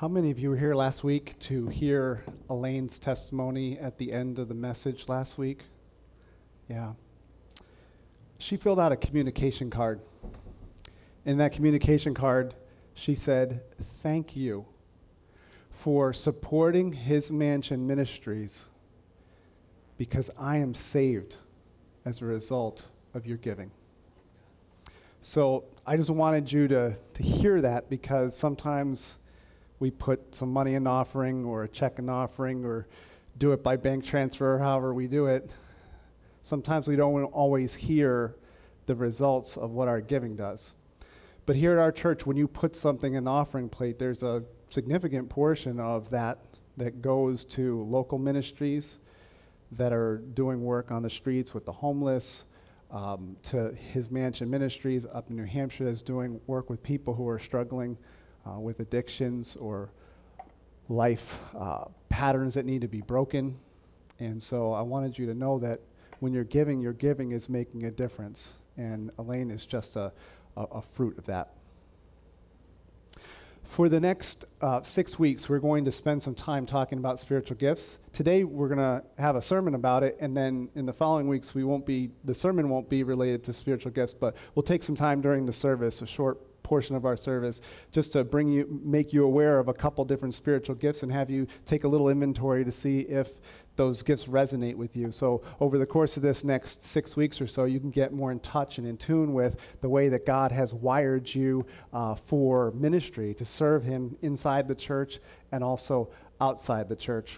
How many of you were here last week to hear Elaine's testimony at the end of the message last week? Yeah. She filled out a communication card. In that communication card, she said, "Thank you for supporting His Mansion Ministries because I am saved as a result of your giving." So I just wanted you to hear that, because sometimes we put some money in an offering or a check in an offering or do it by bank transfer, however we do it. Sometimes we don't always hear the results of what our giving does. But here at our church, when you put something in the offering plate, there's a significant portion of that goes to local ministries that are doing work on the streets with the homeless, to His Mansion Ministries up in New Hampshire that's doing work with people who are struggling with addictions or life patterns that need to be broken. And so I wanted you to know that when your giving is making a difference. And Elaine is just a fruit of that. For the next 6 weeks, we're going to spend some time talking about spiritual gifts. Today, we're going to have a sermon about it, and then in the following weeks, the sermon won't be related to spiritual gifts, but we'll take some time during the service, a short portion of our service, just to make you aware of a couple different spiritual gifts and have you take a little inventory to see if those gifts resonate with you. So over the course of this next 6 weeks or so, you can get more in touch and in tune with the way that God has wired you for ministry, to serve Him inside the church and also outside the church.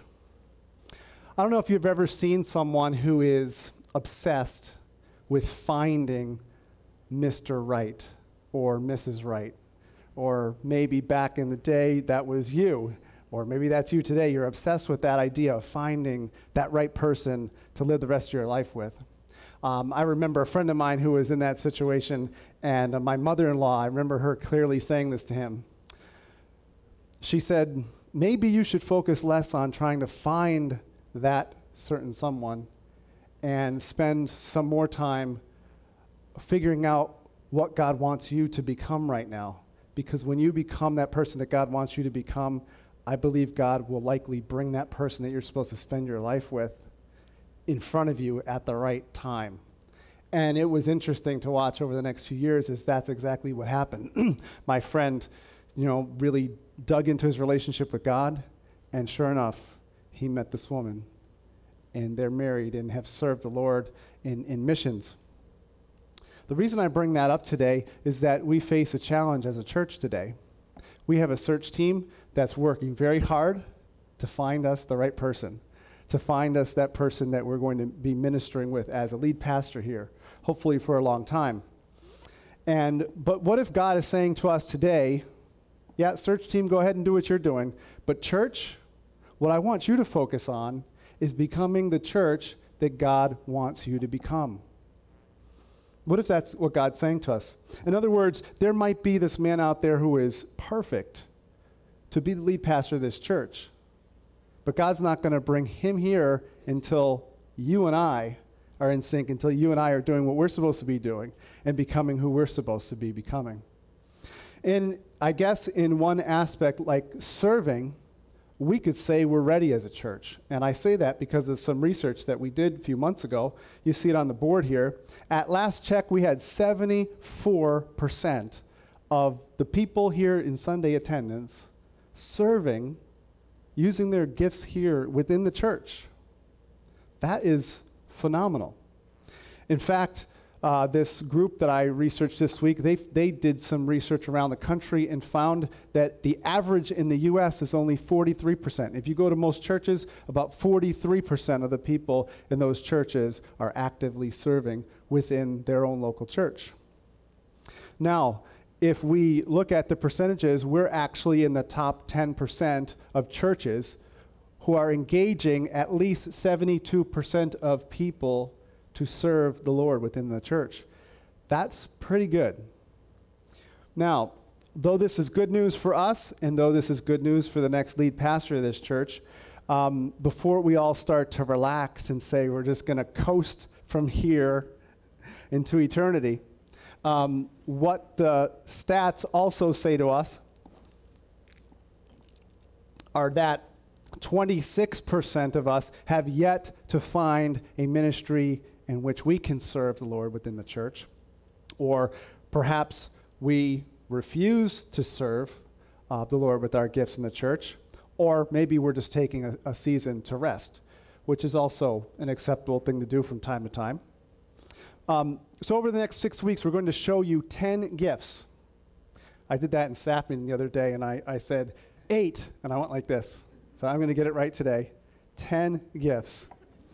I don't know if you've ever seen someone who is obsessed with finding Mr. Right or Mrs. Right, or maybe back in the day that was you. Or maybe that's you today. You're obsessed with that idea of finding that right person to live the rest of your life with. I remember a friend of mine who was in that situation, and my mother-in-law, I remember her clearly saying this to him. She said, "Maybe you should focus less on trying to find that certain someone and spend some more time figuring out what God wants you to become right now. Because when you become that person that God wants you to become, I believe God will likely bring that person that you're supposed to spend your life with in front of you at the right time." And it was interesting to watch over the next few years, as that's exactly what happened. My friend, really dug into his relationship with God, and sure enough, he met this woman, and they're married and have served the Lord in missions. The reason I bring that up today is that we face a challenge as a church today. We have a search team that's working very hard to find us the right person, to find us that person that we're going to be ministering with as a lead pastor here, hopefully for a long time. But what if God is saying to us today, yeah, search team, go ahead and do what you're doing, but church, what I want you to focus on is becoming the church that God wants you to become. What if that's what God's saying to us? In other words, there might be this man out there who is perfect to be the lead pastor of this church, but God's not going to bring him here until you and I are in sync, until you and I are doing what we're supposed to be doing and becoming who we're supposed to be becoming. And I guess in one aspect, like serving, we could say we're ready as a church. And I say that because of some research that we did a few months ago. You see it on the board here. At last check, we had 74% of the people here in Sunday attendance serving, using their gifts here within the church. That is phenomenal. In fact, this group that I researched this week, they did some research around the country and found that the average in the U.S. is only 43%. If you go to most churches, about 43% of the people in those churches are actively serving within their own local church. Now, if we look at the percentages, we're actually in the top 10% of churches who are engaging at least 72% of people to serve the Lord within the church. That's pretty good. Now, though this is good news for us, and though this is good news for the next lead pastor of this church, before we all start to relax and say we're just going to coast from here into eternity, what the stats also say to us are that 26% of us have yet to find a ministry in which we can serve the Lord within the church. Or perhaps we refuse to serve the Lord with our gifts in the church. Or maybe we're just taking a season to rest, which is also an acceptable thing to do from time to time. So over the next 6 weeks, we're going to show you 10 gifts. I did that in staff meeting the other day, and I said 8, and I went like this. So I'm going to get it right today. 10 gifts.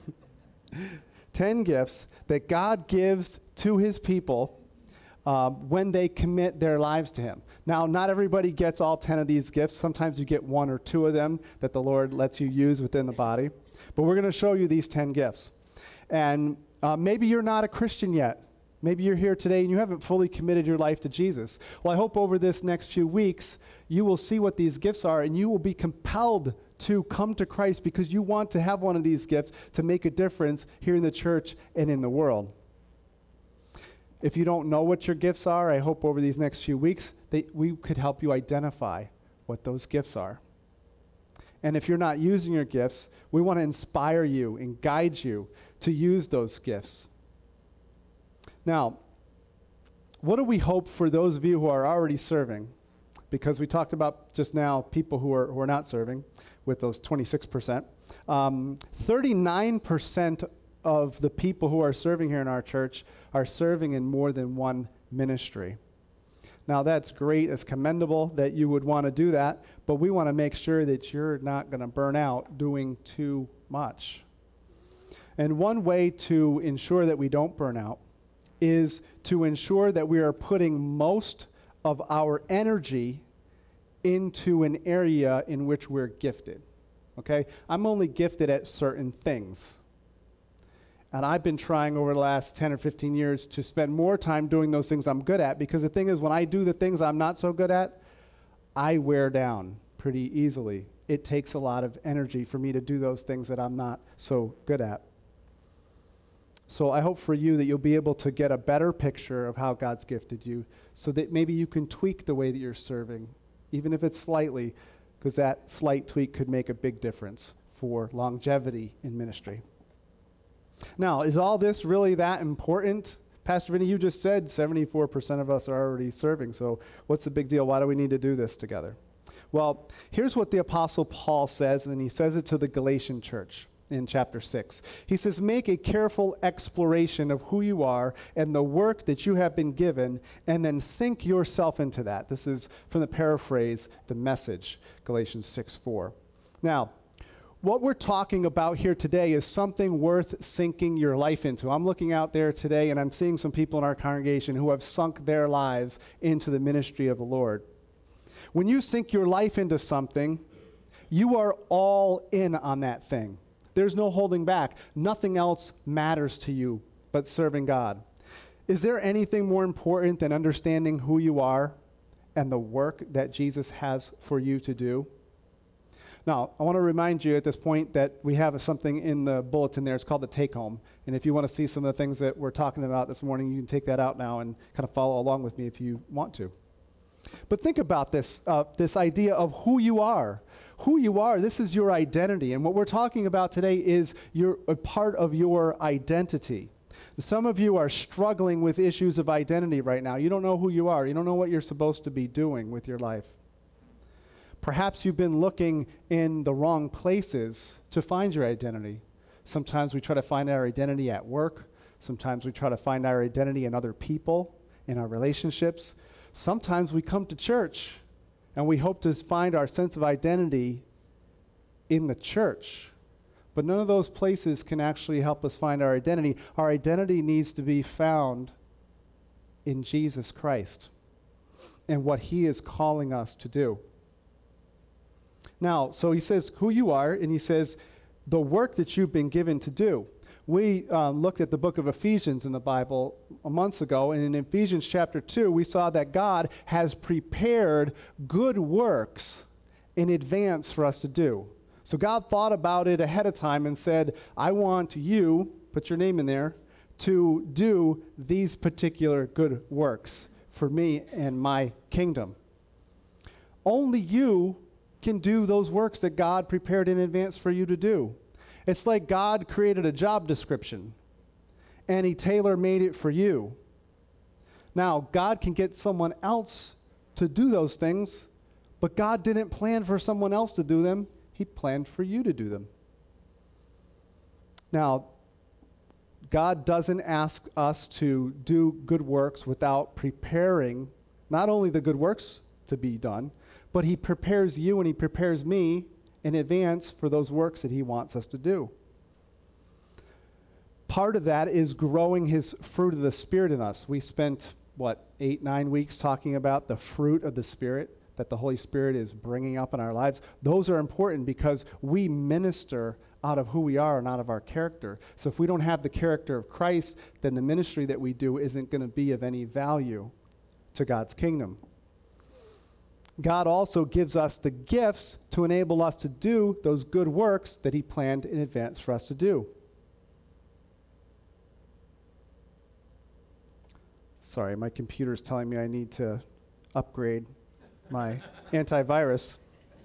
10 gifts that God gives to his people when they commit their lives to him. Now, not everybody gets all 10 of these gifts. Sometimes you get 1 or 2 of them that the Lord lets you use within the body. But we're going to show you these 10 gifts. And maybe you're not a Christian yet. Maybe you're here today and you haven't fully committed your life to Jesus. Well, I hope over this next few weeks, you will see what these gifts are and you will be compelled to come to Christ because you want to have one of these gifts to make a difference here in the church and in the world. If you don't know what your gifts are, I hope over these next few weeks that we could help you identify what those gifts are. And if you're not using your gifts, we want to inspire you and guide you to use those gifts. Now, what do we hope for those of you who are already serving? Because we talked about just now people who are not serving with those 26%. 39% of the people who are serving here in our church are serving in more than one ministry. Now, that's great. It's commendable that you would want to do that, but we want to make sure that you're not going to burn out doing too much. And one way to ensure that we don't burn out is to ensure that we are putting most of our energy into an area in which we're gifted. Okay? I'm only gifted at certain things. And I've been trying over the last 10 or 15 years to spend more time doing those things I'm good at, because the thing is, when I do the things I'm not so good at, I wear down pretty easily. It takes a lot of energy for me to do those things that I'm not so good at. So I hope for you that you'll be able to get a better picture of how God's gifted you so that maybe you can tweak the way that you're serving, even if it's slightly, because that slight tweak could make a big difference for longevity in ministry. Now, is all this really that important? Pastor Vinny, you just said 74% of us are already serving, so what's the big deal? Why do we need to do this together? Well, here's what the Apostle Paul says, and he says it to the Galatian church in chapter 6. He says, make a careful exploration of who you are and the work that you have been given, and then sink yourself into that. This is from the paraphrase, the Message, Galatians 6:4. Now, what we're talking about here today is something worth sinking your life into. I'm looking out there today and I'm seeing some people in our congregation who have sunk their lives into the ministry of the Lord. When you sink your life into something, you are all in on that thing. There's no holding back. Nothing else matters to you but serving God. Is there anything more important than understanding who you are and the work that Jesus has for you to do? Now, I want to remind you at this point that we have something in the bulletin there. It's called the Take Home. And if you want to see some of the things that we're talking about this morning, you can take that out now and kind of follow along with me if you want to. But think about this idea of who you are. Who you are, this is your identity. And what we're talking about today is a part of your identity. Some of you are struggling with issues of identity right now. You don't know who you are. You don't know what you're supposed to be doing with your life. Perhaps you've been looking in the wrong places to find your identity. Sometimes we try to find our identity at work. Sometimes we try to find our identity in other people, in our relationships. Sometimes we come to church and we hope to find our sense of identity in the church. But none of those places can actually help us find our identity. Our identity needs to be found in Jesus Christ and what he is calling us to do. Now, so he says who you are, and he says the work that you've been given to do. We looked at the book of Ephesians in the Bible months ago, and in Ephesians chapter 2, we saw that God has prepared good works in advance for us to do. So God thought about it ahead of time and said, I want you, put your name in there, to do these particular good works for me and my kingdom. Only you can do those works that God prepared in advance for you to do. It's like God created a job description, and he tailor-made it for you. Now, God can get someone else to do those things, but God didn't plan for someone else to do them. He planned for you to do them. Now, God doesn't ask us to do good works without preparing not only the good works to be done, but he prepares you and he prepares me in advance for those works that he wants us to do. Part of that is growing his fruit of the Spirit in us. We spent, 8-9 weeks talking about the fruit of the Spirit that the Holy Spirit is bringing up in our lives. Those are important because we minister out of who we are and out of our character. So if we don't have the character of Christ, then the ministry that we do isn't going to be of any value to God's kingdom. God also gives us the gifts to enable us to do those good works that he planned in advance for us to do. Sorry, my computer's telling me I need to upgrade my antivirus.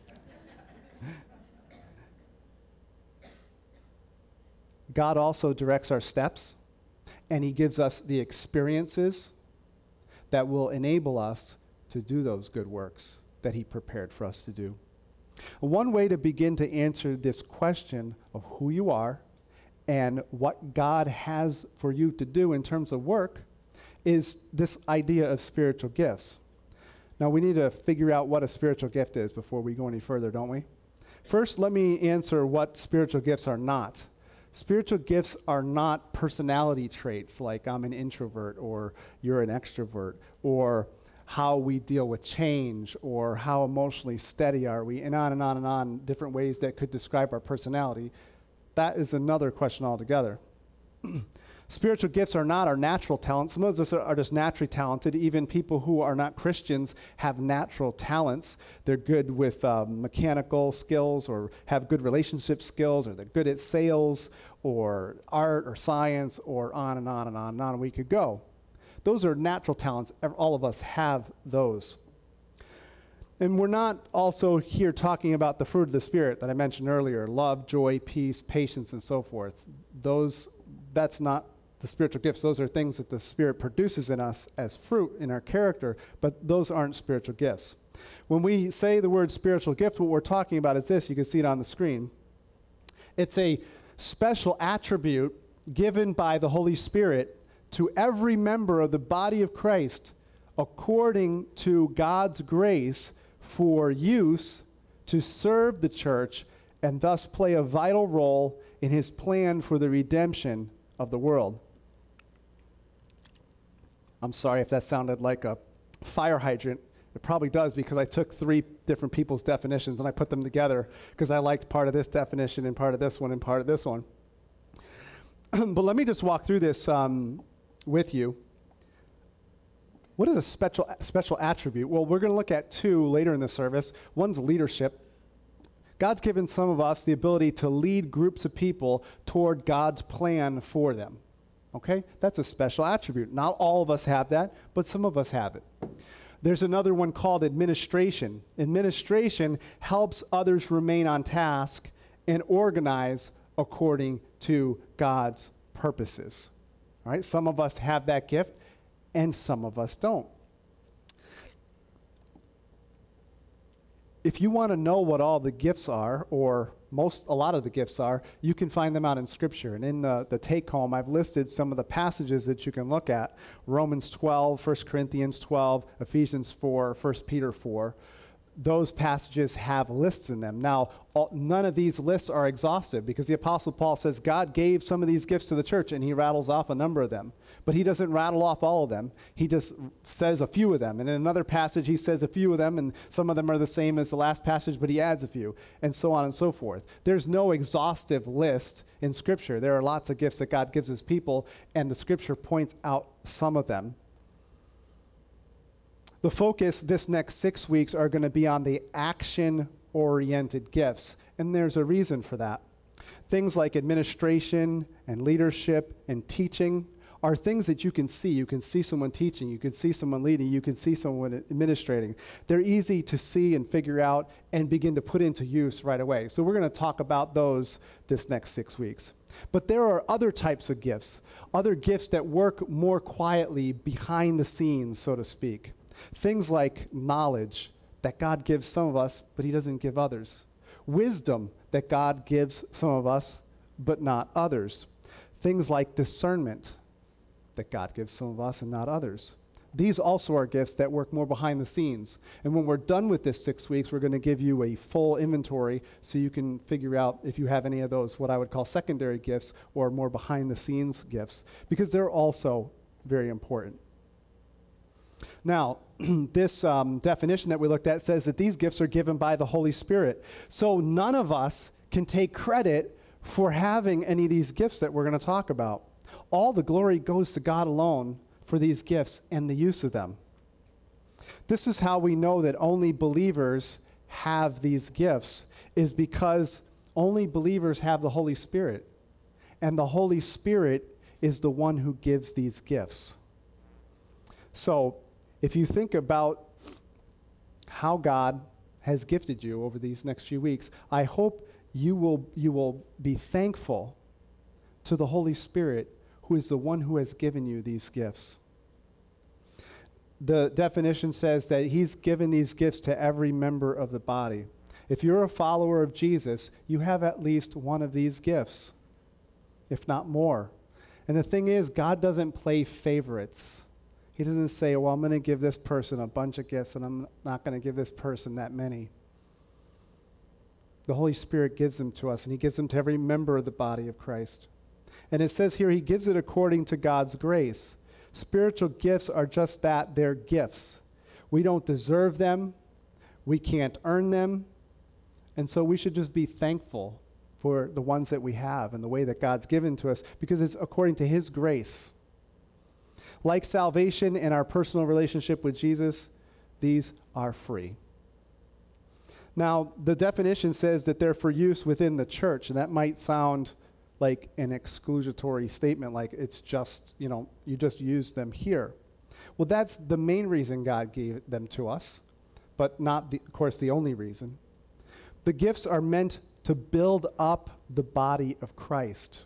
God also directs our steps, and he gives us the experiences that will enable us to do those good works that he prepared for us to do. One way to begin to answer this question of who you are and what God has for you to do in terms of work is this idea of spiritual gifts. Now, we need to figure out what a spiritual gift is before we go any further, don't we? First, let me answer what spiritual gifts are not. Spiritual gifts are not personality traits like I'm an introvert or you're an extrovert, or how we deal with change, or how emotionally steady are we, and on and on and on, different ways that could describe our personality. That is another question altogether. Spiritual gifts are not our natural talents. Some of us are just naturally talented. Even people who are not Christians have natural talents. They're good with mechanical skills, or have good relationship skills, or they're good at sales or art or science, or on and on and on and on we could go. Those are natural talents. All of us have those. And we're not also here talking about the fruit of the Spirit that I mentioned earlier: love, joy, peace, patience, and so forth. That's not the spiritual gifts. Those are things that the Spirit produces in us as fruit in our character, but those aren't spiritual gifts. When we say the word spiritual gift, what we're talking about is this. You can see it on the screen. It's a special attribute given by the Holy Spirit to every member of the body of Christ according to God's grace for use to serve the church and thus play a vital role in his plan for the redemption of the world. I'm sorry if that sounded like a fire hydrant. It probably does, because I took 3 different people's definitions and I put them together because I liked part of this definition and part of this one and part of this one. But let me just walk through this with you. What is a special attribute? Well, we're going to look at 2 later in the service. One's leadership. God's given some of us the ability to lead groups of people toward God's plan for them. Okay? That's a special attribute. Not all of us have that, but some of us have it. There's another one called administration. Administration helps others remain on task and organize according to God's purposes. All right? Some of us have that gift, and some of us don't. If you want to know what all the gifts are, or a lot of the gifts are, you can find them out in Scripture. And in the take-home, I've listed some of the passages that you can look at. Romans 12, 1 Corinthians 12, Ephesians 4, 1 Peter 4. Those passages have lists in them. Now, none of these lists are exhaustive, because the Apostle Paul says God gave some of these gifts to the church, and he rattles off a number of them. But he doesn't rattle off all of them. He just says a few of them. And in another passage, he says a few of them, and some of them are the same as the last passage, but he adds a few, and so on and so forth. There's no exhaustive list in Scripture. There are lots of gifts that God gives his people, and the Scripture points out some of them. The focus this next 6 weeks are going to be on the action-oriented gifts, and there's a reason for that. Things like administration and leadership and teaching are things that you can see. You can see someone teaching. You can see someone leading. You can see someone administrating. They're easy to see and figure out and begin to put into use right away. So we're going to talk about those this next 6 weeks. But there are other types of gifts, other gifts that work more quietly behind the scenes, so to speak. Things like knowledge that God gives some of us, but he doesn't give others. Wisdom that God gives some of us, but not others. Things like discernment that God gives some of us and not others. These also are gifts that work more behind the scenes. And when we're done with this 6 weeks, we're going to give you a full inventory so you can figure out if you have any of those, what I would call secondary gifts or more behind the scenes gifts, because they're also very important. Now, this definition that we looked at says that these gifts are given by the Holy Spirit. So none of us can take credit for having any of these gifts that we're going to talk about. All the glory goes to God alone for these gifts and the use of them. This is how we know that only believers have these gifts, is because only believers have the Holy Spirit. And the Holy Spirit is the one who gives these gifts. So if you think about how God has gifted you over these next few weeks, I hope you will be thankful to the Holy Spirit, who is the one who has given you these gifts. The definition says that he's given these gifts to every member of the body. If you're a follower of Jesus, you have at least one of these gifts, if not more. And the thing is, God doesn't play favorites. He doesn't say, well, I'm going to give this person a bunch of gifts and I'm not going to give this person that many. The Holy Spirit gives them to us, and he gives them to every member of the body of Christ. And it says here, he gives it according to God's grace. Spiritual gifts are just that, they're gifts. We don't deserve them. We can't earn them. And so we should just be thankful for the ones that we have and the way that God's given to us, because it's according to his grace. Like salvation and our personal relationship with Jesus, these are free. Now, the definition says that they're for use within the church, and that might sound like an exclusatory statement, like it's just, you just use them here. Well, that's the main reason God gave them to us, but not, of course, the only reason. The gifts are meant to build up the body of Christ.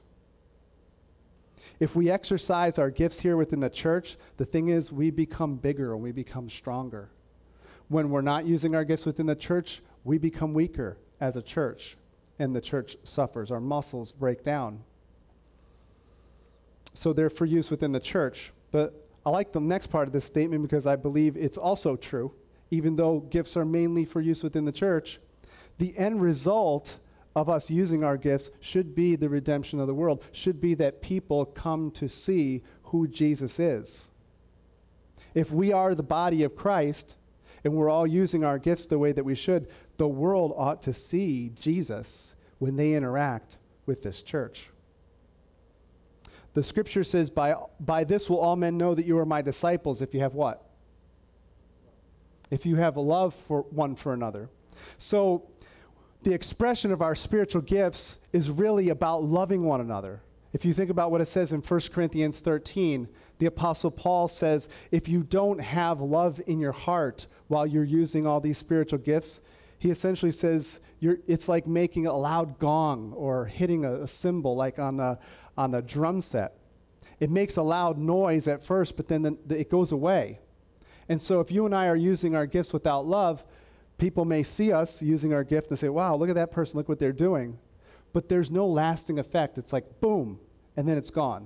If we exercise our gifts here within the church, the thing is, we become bigger and we become stronger. When we're not using our gifts within the church, we become weaker as a church, and the church suffers. Our muscles break down. So they're for use within the church. But I like the next part of this statement because I believe it's also true. Even though gifts are mainly for use within the church, the end result of us using our gifts should be the redemption of the world, should be that people come to see who Jesus is. If we are the body of Christ and we're all using our gifts the way that we should, the world ought to see Jesus when they interact with this church. The scripture says, by this will all men know that you are my disciples, if you have what? If you have a love for one for another. So the expression of our spiritual gifts is really about loving one another. If you think about what it says in 1 Corinthians 13, the Apostle Paul says, if you don't have love in your heart while you're using all these spiritual gifts, he essentially says it's like making a loud gong or hitting a cymbal like on the drum set. It makes a loud noise at first, but then it goes away. And so if you and I are using our gifts without love, people may see us using our gift and say, wow, look at that person, look what they're doing. But there's no lasting effect. It's like boom, and then it's gone.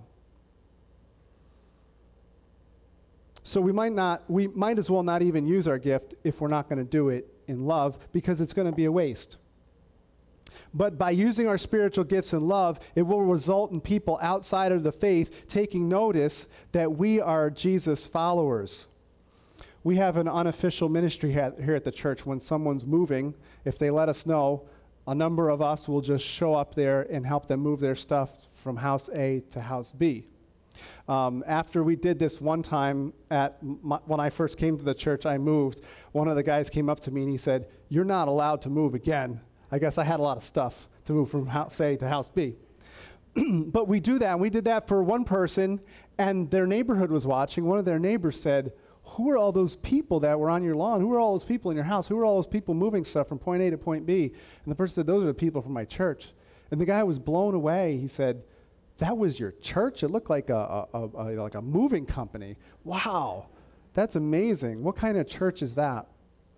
So we might as well not even use our gift if we're not going to do it in love, because it's going to be a waste. But by using our spiritual gifts in love, it will result in people outside of the faith taking notice that we are Jesus followers. We have an unofficial ministry here at the church. When someone's moving, if they let us know, a number of us will just show up there and help them move their stuff from house A to house B. After we did this one time when I first came to the church, I moved. One of the guys came up to me and he said, "You're not allowed to move again." I guess I had a lot of stuff to move from house A to house B. But we do that, and we did that for one person, and their neighborhood was watching. One of their neighbors said, who are all those people that were on your lawn? Who are all those people in your house? Who are all those people moving stuff from point A to point B? And the person said, those are the people from my church. And the guy was blown away. He said, that was your church? It looked like a moving company. Wow, that's amazing. What kind of church is that?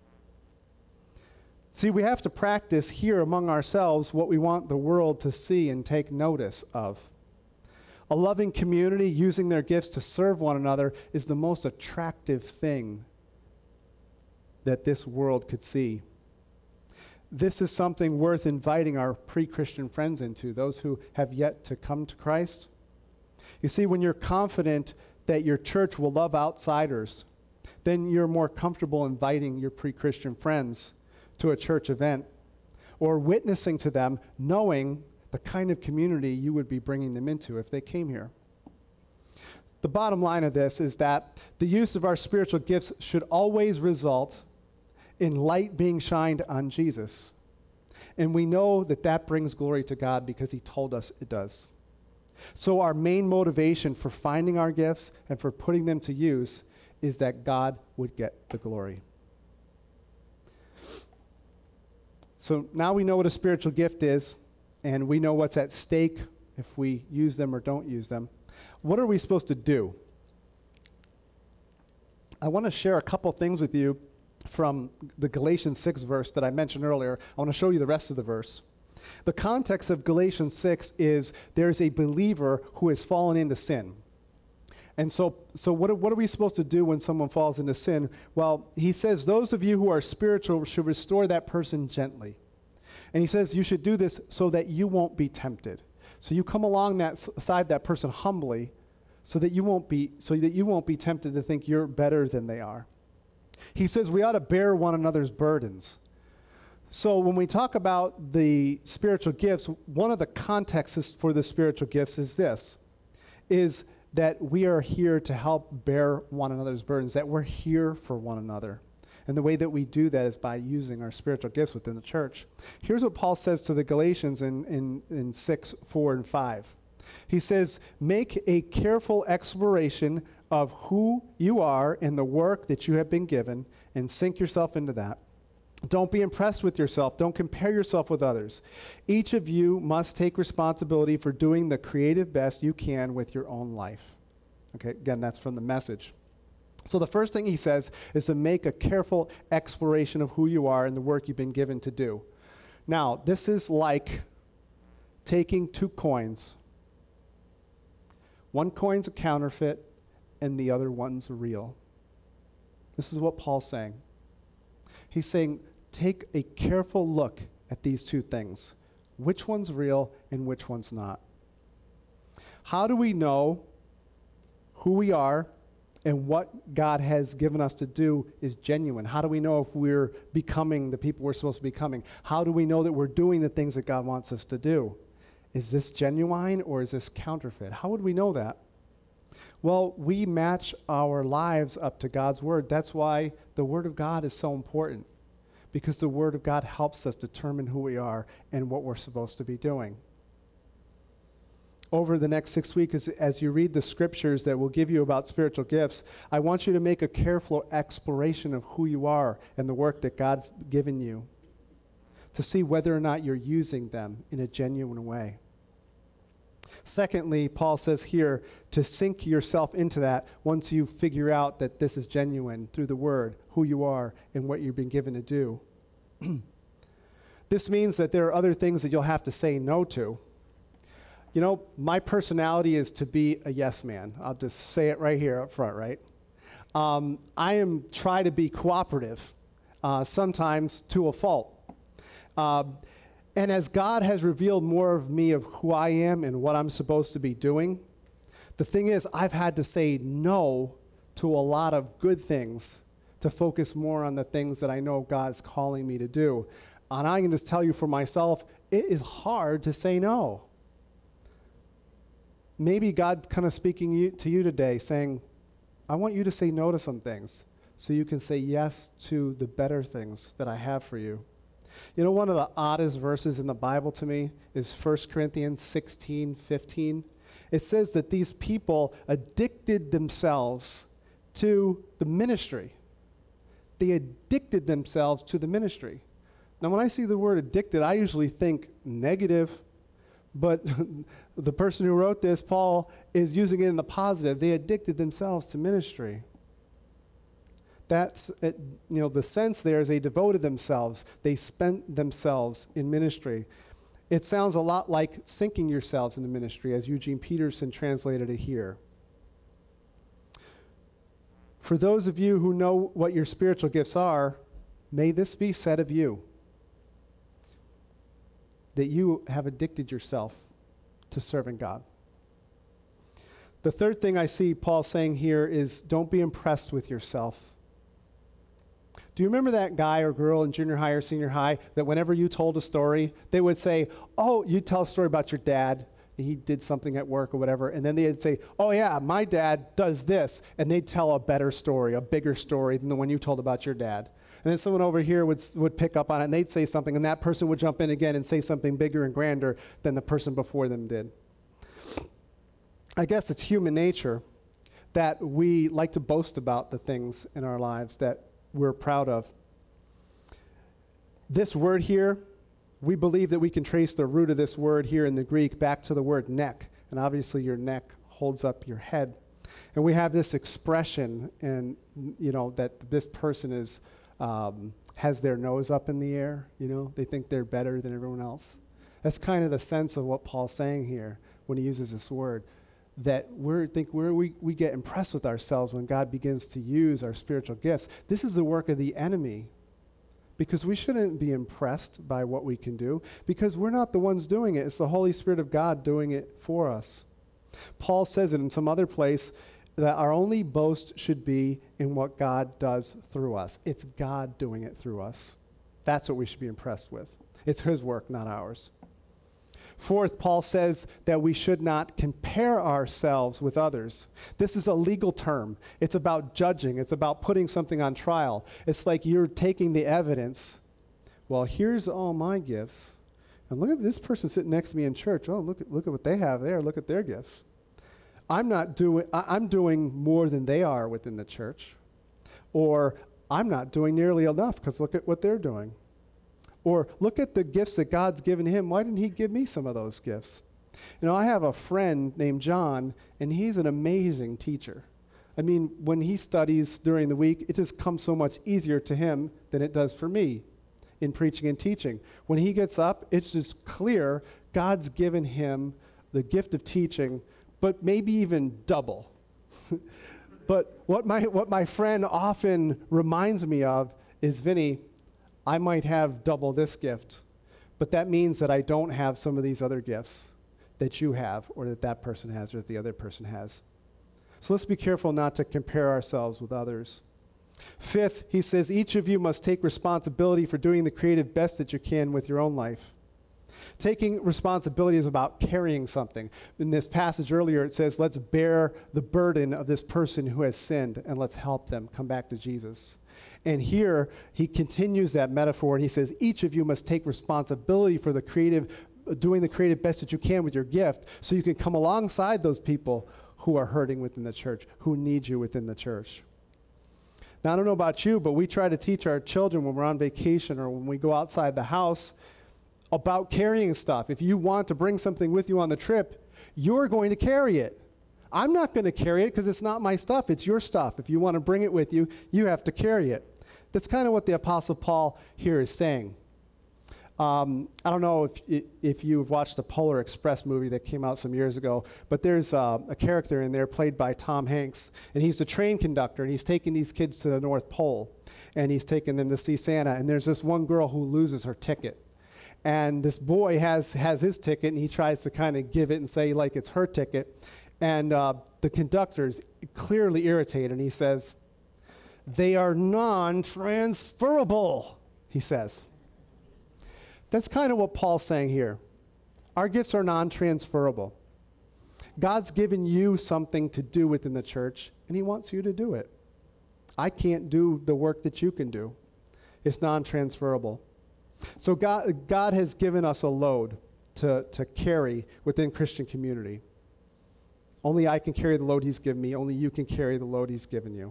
See, we have to practice here among ourselves what we want the world to see and take notice of. A loving community using their gifts to serve one another is the most attractive thing that this world could see. This is something worth inviting our pre-Christian friends into, those who have yet to come to Christ. You see, when you're confident that your church will love outsiders, then you're more comfortable inviting your pre-Christian friends to a church event or witnessing to them, knowing the kind of community you would be bringing them into if they came here. The bottom line of this is that the use of our spiritual gifts should always result in light being shined on Jesus. And we know that that brings glory to God because he told us it does. So our main motivation for finding our gifts and for putting them to use is that God would get the glory. So now we know what a spiritual gift is, and we know what's at stake if we use them or don't use them. What are we supposed to do? I want to share a couple things with you from the Galatians 6 verse that I mentioned earlier. I want to show you the rest of the verse. The context of Galatians 6 is there's a believer who has fallen into sin. And so what are we supposed to do when someone falls into sin? Well, he says, those of you who are spiritual should restore that person gently. And he says you should do this so that you won't be tempted. So you come along that side that person humbly so that you won't be tempted to think you're better than they are. He says we ought to bear one another's burdens. So when we talk about the spiritual gifts, one of the contexts for the spiritual gifts is this, is that we are here to help bear one another's burdens, that we're here for one another. And the way that we do that is by using our spiritual gifts within the church. Here's what Paul says to the Galatians in 6, 4, and 5. He says, make a careful exploration of who you are and the work that you have been given, and sink yourself into that. Don't be impressed with yourself. Don't compare yourself with others. Each of you must take responsibility for doing the creative best you can with your own life. Okay, again, that's from the Message. So the first thing he says is to make a careful exploration of who you are and the work you've been given to do. Now, this is like taking two coins. One coin's a counterfeit and the other one's real. This is what Paul's saying. He's saying, take a careful look at these two things. Which one's real and which one's not? How do we know who we are and what God has given us to do is genuine? How do we know if we're becoming the people we're supposed to be becoming? How do we know that we're doing the things that God wants us to do? Is this genuine or is this counterfeit? How would we know that? Well, we match our lives up to God's word. That's why the word of God is so important, because the word of God helps us determine who we are and what we're supposed to be doing. Over the next 6 weeks, as you read the scriptures that will give you about spiritual gifts, I want you to make a careful exploration of who you are and the work that God's given you, to see whether or not you're using them in a genuine way. Secondly, Paul says here to sink yourself into that once you figure out that this is genuine through the word, who you are and what you've been given to do. This means that there are other things that you'll have to say no to. You know, my personality is to be a yes man. I'll just say it right here up front, right? I try to be cooperative, sometimes to a fault. And as God has revealed more of me of who I am and what I'm supposed to be doing, the thing is I've had to say no to a lot of good things to focus more on the things that I know God's calling me to do. And I can just tell you for myself, it is hard to say no. Maybe God kind of speaking to you today saying, I want you to say no to some things so you can say yes to the better things that I have for you. You know, one of the oddest verses in the Bible to me is 1 Corinthians 16:15. It says that these people addicted themselves to the ministry. They addicted themselves to the ministry. Now, when I see the word addicted, I usually think negative, but the person who wrote this, Paul, is using it in the positive. They addicted themselves to ministry. That's, the sense there is they devoted themselves. They spent themselves in ministry. It sounds a lot like sinking yourselves in the ministry, as Eugene Peterson translated it here. For those of you who know what your spiritual gifts are, may this be said of you, that you have addicted yourself to serving God. The third thing I see Paul saying here is don't be impressed with yourself. Do you remember that guy or girl in junior high or senior high that whenever you told a story, they would say, oh, you tell a story about your dad, he did something at work or whatever, and then they'd say, oh yeah, my dad does this, and they'd tell a better story, a bigger story than the one you told about your dad. And then someone over here would pick up on it, and they'd say something, and that person would jump in again and say something bigger and grander than the person before them did. I guess it's human nature that we like to boast about the things in our lives that we're proud of. This word here, we believe that we can trace the root of this word here in the Greek back to the word neck. And obviously your neck holds up your head. And we have this expression, and that this person is has their nose up in the air. They think they're better than everyone else. That's kind of the sense of what Paul's saying here when he uses this word. That we get impressed with ourselves when God begins to use our spiritual gifts. This is the work of the enemy, because we shouldn't be impressed by what we can do, because we're not the ones doing it. It's the Holy Spirit of God doing it for us. Paul says it in some other place that our only boast should be in what God does through us. It's God doing it through us. That's what we should be impressed with. It's his work, not ours. Fourth, Paul says that we should not compare ourselves with others. This is a legal term. It's about judging. It's about putting something on trial. It's like you're taking the evidence. Well, here's all my gifts. And look at this person sitting next to me in church. Oh, look at what they have there. Look at their gifts. I'm doing more than they are within the church. Or I'm not doing nearly enough because look at what they're doing. Or look at the gifts that God's given him. Why didn't he give me some of those gifts? I have a friend named John, and he's an amazing teacher. I mean, when he studies during the week, it just comes so much easier to him than it does for me in preaching and teaching. When he gets up, it's just clear God's given him the gift of teaching, but maybe even double. But what my friend often reminds me of is, Vinny, I might have double this gift, but that means that I don't have some of these other gifts that you have, or that person has, or that the other person has. So let's be careful not to compare ourselves with others. Fifth, he says, each of you must take responsibility for doing the creative best that you can with your own life. Taking responsibility is about carrying something. In this passage earlier, it says, let's bear the burden of this person who has sinned, and let's help them come back to Jesus. And here, he continues that metaphor, and he says, each of you must take responsibility for doing the creative best that you can with your gift, so you can come alongside those people who are hurting within the church, who need you within the church. Now, I don't know about you, but we try to teach our children when we're on vacation or when we go outside the house about carrying stuff. If you want to bring something with you on the trip, you're going to carry it. I'm not going to carry it because it's not my stuff. It's your stuff. If you want to bring it with you, you have to carry it. That's kind of what the Apostle Paul here is saying. I don't know if you've watched the Polar Express movie that came out some years ago, but there's a character in there played by Tom Hanks, and he's the train conductor, and he's taking these kids to the North Pole, and he's taking them to see Santa, and there's this one girl who loses her ticket. And this boy has his ticket, and he tries to kind of give it and say like it's her ticket. And the conductor's clearly irritated, and he says, "They are non-transferable," he says. That's kind of what Paul's saying here. Our gifts are non-transferable. God's given you something to do within the church, and he wants you to do it. I can't do the work that you can do. It's non-transferable. So God has given us a load to carry within Christian community. Only I can carry the load he's given me. Only you can carry the load he's given you.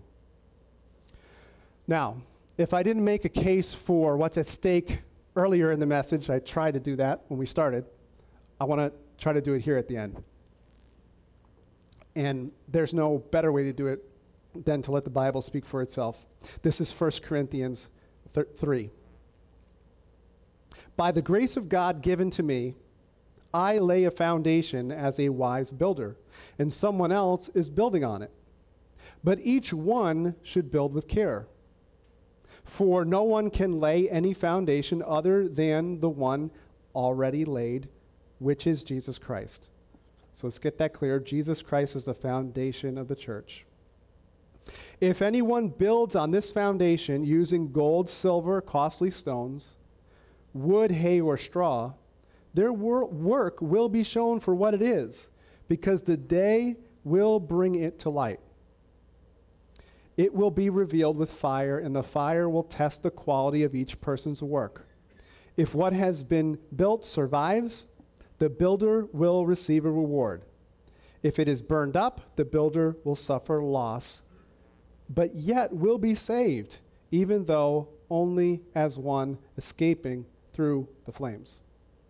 Now, if I didn't make a case for what's at stake earlier in the message, I tried to do that when we started. I want to try to do it here at the end. And there's no better way to do it than to let the Bible speak for itself. This is 1 Corinthians 3. By the grace of God given to me, I lay a foundation as a wise builder, and someone else is building on it. But each one should build with care. For no one can lay any foundation other than the one already laid, which is Jesus Christ. So let's get that clear. Jesus Christ is the foundation of the church. If anyone builds on this foundation using gold, silver, costly stones, wood, hay, or straw, their work will be shown for what it is, because the day will bring it to light. It will be revealed with fire, and the fire will test the quality of each person's work. If what has been built survives, the builder will receive a reward. If it is burned up, the builder will suffer loss, but yet will be saved, even though only as one escaping through the flames.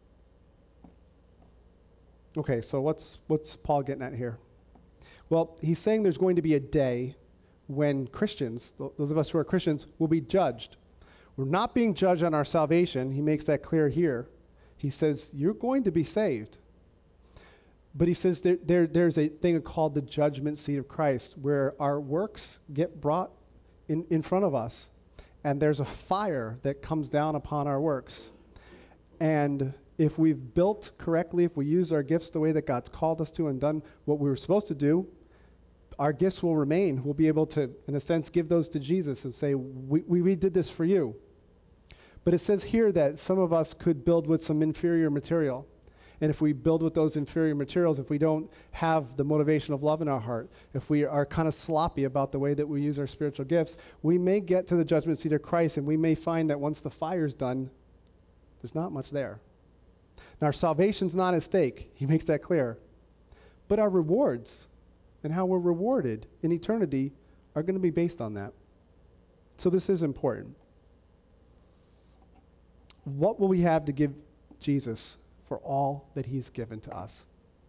Okay, so what's Paul getting at here? Well, he's saying there's going to be a day when Christians, those of us who are Christians, will be judged. We're not being judged on our salvation. He makes that clear here. He says, you're going to be saved. But he says there's a thing called the judgment seat of Christ, where our works get brought in front of us. And there's a fire that comes down upon our works. And if we've built correctly, if we use our gifts the way that God's called us to and done what we were supposed to do, our gifts will remain. We'll be able to, in a sense, give those to Jesus and say, we did this for you. But it says here that some of us could build with some inferior material. And if we build with those inferior materials, if we don't have the motivation of love in our heart, if we are kind of sloppy about the way that we use our spiritual gifts, we may get to the judgment seat of Christ, and we may find that once the fire's done, there's not much there. Now, our salvation's not at stake. He makes that clear. But our rewards and how we're rewarded in eternity are going to be based on that. So this is important. What will we have to give Jesus for all that he's given to us?